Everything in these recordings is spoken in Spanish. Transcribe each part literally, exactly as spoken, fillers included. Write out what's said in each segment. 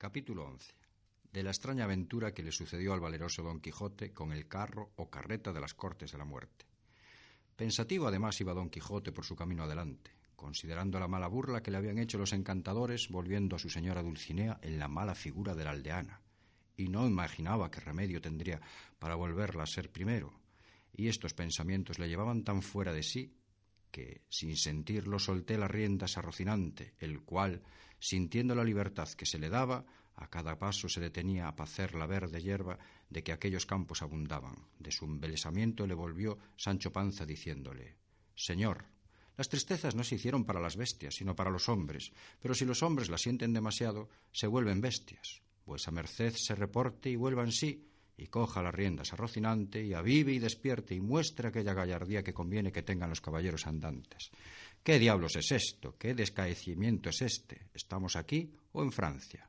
Capítulo once. De la extraña aventura que le sucedió al valeroso Don Quijote con el carro o carreta de las Cortes de la Muerte. Pensativo además iba Don Quijote por su camino adelante, considerando la mala burla que le habían hecho los encantadores, volviendo a su señora Dulcinea en la mala figura de la aldeana, y no imaginaba qué remedio tendría para volverla a ser primero, y estos pensamientos le llevaban tan fuera de sí que, sin sentirlo, solté las riendas a Rocinante, el cual, sintiendo la libertad que se le daba, a cada paso se detenía a pacer la verde hierba de que aquellos campos abundaban. De su embelesamiento le volvió Sancho Panza diciéndole: «Señor, las tristezas no se hicieron para las bestias, sino para los hombres, pero si los hombres las sienten demasiado, se vuelven bestias. Vuesa merced se reporte y vuelva en sí, y coja las riendas a Rocinante, y avive y despierte, y muestre aquella gallardía que conviene que tengan los caballeros andantes. ¿Qué diablos es esto? ¿Qué descaecimiento es este? ¿Estamos aquí o en Francia?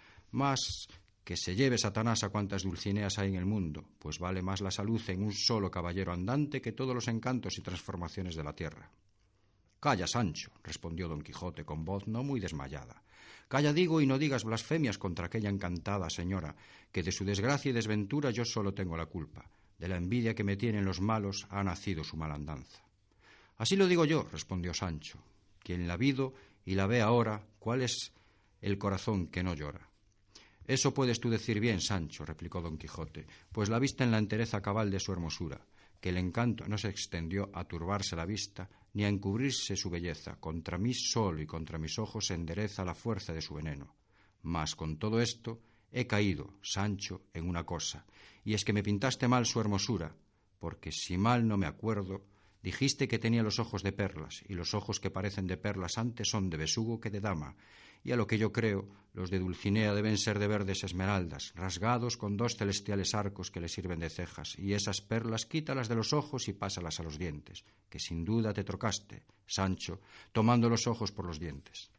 Más que se lleve Satanás a cuantas Dulcineas hay en el mundo, pues vale más la salud en un solo caballero andante que todos los encantos y transformaciones de la tierra». «Calla, Sancho», respondió Don Quijote con voz no muy desmayada. «Calla, digo, y no digas blasfemias contra aquella encantada señora, que de su desgracia y desventura yo solo tengo la culpa. De la envidia que me tienen los malos ha nacido su malandanza». «Así lo digo yo», respondió Sancho, «quien la vido y la ve ahora, ¿cuál es el corazón que no llora?» «Eso puedes tú decir bien, Sancho», replicó Don Quijote, «pues la viste en la entereza cabal de su hermosura, que el encanto no se extendió a turbarse la vista, ni a encubrirse su belleza. Contra mí solo y contra mis ojos se endereza la fuerza de su veneno. Mas con todo esto he caído, Sancho, en una cosa, y es que me pintaste mal su hermosura, porque si mal no me acuerdo, dijiste que tenía los ojos de perlas, y los ojos que parecen de perlas antes son de besugo que de dama, y a lo que yo creo, los de Dulcinea deben ser de verdes esmeraldas, rasgados con dos celestiales arcos que le sirven de cejas, y esas perlas quítalas de los ojos y pásalas a los dientes, que sin duda te trocaste, Sancho, tomando los ojos por los dientes».